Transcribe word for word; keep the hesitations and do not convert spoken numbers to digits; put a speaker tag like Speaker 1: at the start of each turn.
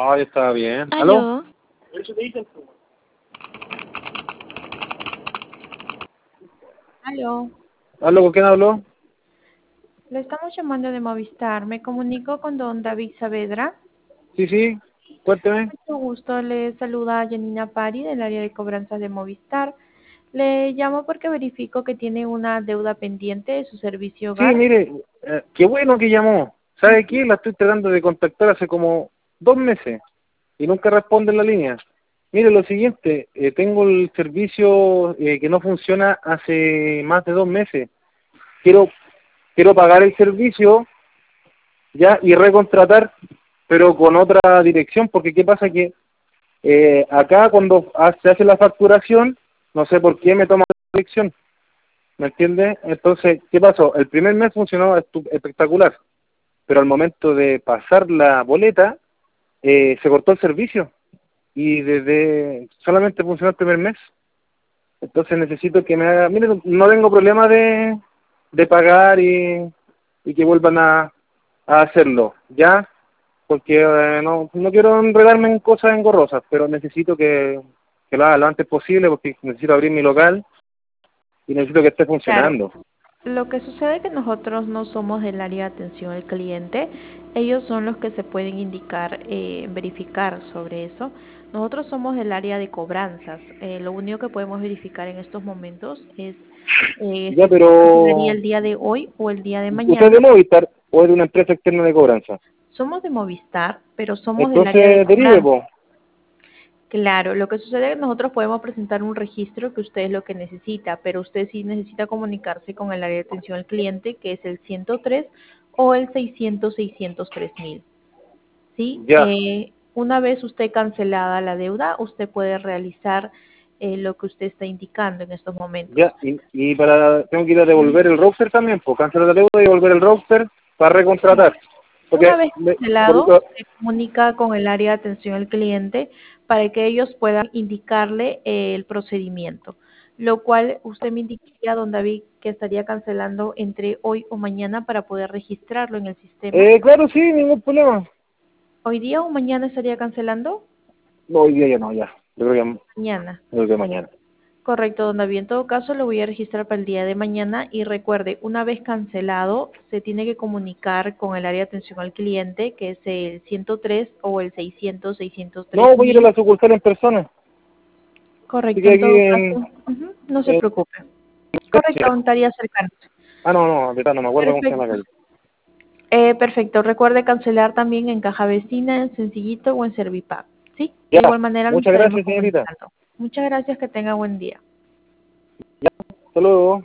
Speaker 1: No, yo estaba bien. ¿Aló?
Speaker 2: Aló. Aló.
Speaker 1: ¿Aló? ¿Con quién habló?
Speaker 2: Le estamos llamando de Movistar. Me comunico con don David Saavedra.
Speaker 1: Sí, sí. Cuénteme.
Speaker 2: Mucho gusto. Le saluda Janina Pari del área de cobranzas de Movistar. Le llamo porque verifico que tiene una deuda pendiente de su servicio
Speaker 1: Sí,
Speaker 2: hogar.
Speaker 1: mire, eh, qué bueno que llamó. ¿Sabe qué? La estoy tratando de contactar hace como dos meses y nunca responde en la línea. Mire, lo siguiente, eh, tengo el servicio eh, que no funciona hace más de dos meses. Quiero quiero pagar el servicio ya y recontratar, pero con otra dirección, porque qué pasa que eh, acá cuando ha- se hace la facturación, no sé por qué me toma la dirección. ¿Me entiendes? Entonces, ¿qué pasó? El primer mes funcionó estu- espectacular, pero al momento de pasar la boleta, eh, se cortó el servicio y desde solamente funcionó el primer mes. Entonces necesito que me haga, mire, no tengo problema de, de pagar y, y que vuelvan a, a hacerlo, ¿ya? Porque eh, no, no quiero enredarme en cosas engorrosas, pero necesito que, que lo haga lo antes posible porque necesito abrir mi local y necesito que esté
Speaker 2: Claro.
Speaker 1: funcionando.
Speaker 2: Lo que sucede es que nosotros no somos del área de atención al cliente. Ellos son los que se pueden indicar, eh, verificar sobre eso. Nosotros somos del área de cobranzas. Eh, lo único que podemos verificar en estos momentos es eh,
Speaker 1: Ya,
Speaker 2: si usted cancelaría
Speaker 1: pero
Speaker 2: el día de hoy o el día de
Speaker 1: ¿usted es de
Speaker 2: mañana.
Speaker 1: Movistar o es de una empresa externa de cobranza?
Speaker 2: Somos de Movistar, pero somos del área de
Speaker 1: Entonces, derive,
Speaker 2: cobranza.
Speaker 1: po.
Speaker 2: Claro, lo que sucede es que nosotros podemos presentar un registro que usted es lo que necesita, pero usted sí necesita comunicarse con el área de atención al cliente, que es el ciento tres o el seiscientos seiscientos tres mil. ¿Sí?
Speaker 1: Ya,
Speaker 2: Eh, una vez usted cancelada la deuda, usted puede realizar eh, lo que usted está indicando en estos momentos.
Speaker 1: ya. Y, y para, tengo que ir a devolver el router también, pues cancelar la deuda y devolver el router para recontratar.
Speaker 2: Una
Speaker 1: Porque,
Speaker 2: vez
Speaker 1: me- por-
Speaker 2: cancelado,
Speaker 1: lo-
Speaker 2: se comunica con el área de atención al cliente para que ellos puedan indicarle eh, el procedimiento, lo cual usted me indicaría, don David, que estaría cancelando entre hoy o mañana para poder registrarlo en el sistema.
Speaker 1: eh, claro, sí, ningún problema.
Speaker 2: ¿Hoy día o mañana estaría cancelando?
Speaker 1: No, hoy día ya no, ya. Yo creo que, yo
Speaker 2: Mañana.
Speaker 1: creo que mañana.
Speaker 2: Correcto, don David. En todo caso, lo voy a registrar para el día de mañana y recuerde, una vez cancelado, se tiene que comunicar con el área de atención al cliente, que es el ciento tres o el seiscientos, seiscientos tres
Speaker 1: No, voy a ir a
Speaker 2: mil.
Speaker 1: la sucursal en persona. Así
Speaker 2: Correcto,
Speaker 1: que
Speaker 2: en
Speaker 1: aquí
Speaker 2: todo
Speaker 1: en...
Speaker 2: caso, ujú, no se
Speaker 1: en
Speaker 2: preocupe. Correcto, estaría cercano.
Speaker 1: ah, no, no, ahorita no me acuerdo cómo se llama la
Speaker 2: Perfecto.
Speaker 1: calle.
Speaker 2: Eh, perfecto. Recuerde cancelar también en Caja Vecina, en Sencillito o en Servipack. ¿Sí? De
Speaker 1: Ya,
Speaker 2: igual manera nos
Speaker 1: muchas
Speaker 2: estaremos
Speaker 1: gracias, señorita.
Speaker 2: comunicando. Muchas gracias, que tenga buen día.
Speaker 1: Hasta luego.